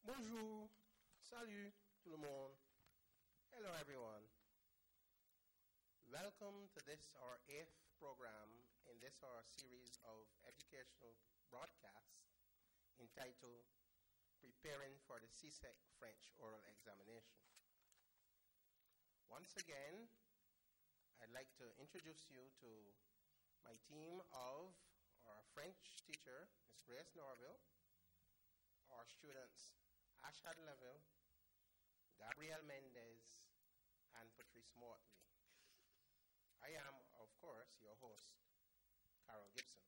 Bonjour, salut tout le monde. Hello everyone. Welcome to this our 8th program in this our series of educational broadcasts entitled Preparing for the CSEC French Oral Examination. Once again, I'd like to introduce you to my team of our French teacher, Ms. Grace Norville, our students Ashad Leville, Gabrielle Mendez, and Patrice Mortley. I am, of course, your host, Carol Gibson.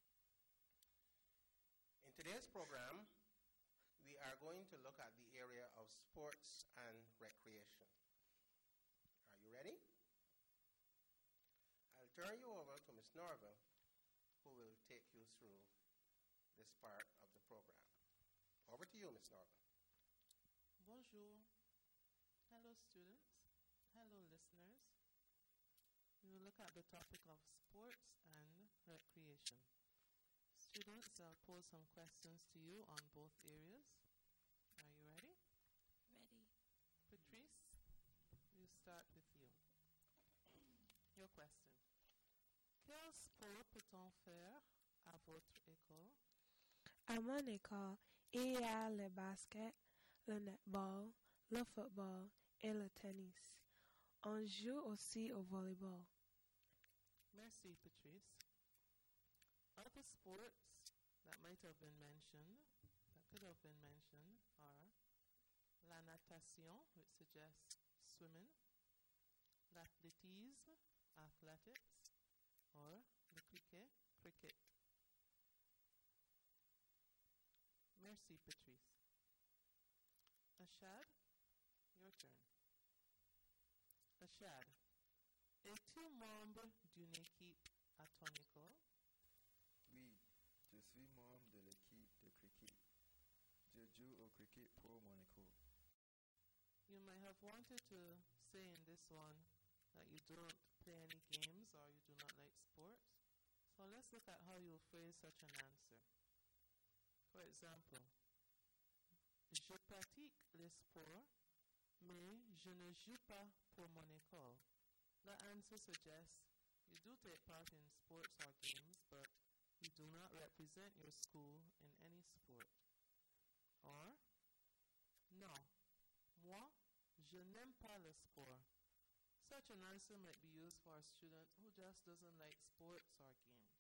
In today's program, we are going to look at the area of sports and recreation. Are you ready? I'll turn you over to Ms. Norville, who will take you through this part of the program. Over to you, Ms. Norville. Bonjour. Hello, students. Hello, listeners. We will look at the topic of sports and recreation. Students, I'll pose some questions to you on both areas. Are you ready? Ready. Patrice, we'll start with you. Your question. Quel sport peut-on faire à votre école? À mon école, il y a le basket, le netball, le football et le tennis. On joue aussi au volleyball. Merci, Patrice. Other sports that might have been mentioned, that could have been mentioned, are la natation, which suggests swimming, l'athlétisme, athletics, or the cricket. Merci, Patrice. Ashad, your turn. Ashad, es-tu membre d'une équipe à ton école? Oui, je suis membre de l'équipe de cricket. Je joue au cricket pour mon école. You might have wanted to say in this one that you don't play any games or you do not like sports. So let's look at how you'll phrase such an answer. For example, je pratique les sports, mais je ne joue pas pour mon école. The answer suggests you do take part in sports or games, but you do not represent your school in any sport. Or, non, moi, je n'aime pas le sport. Such an answer might be used for a student who just doesn't like sports or games.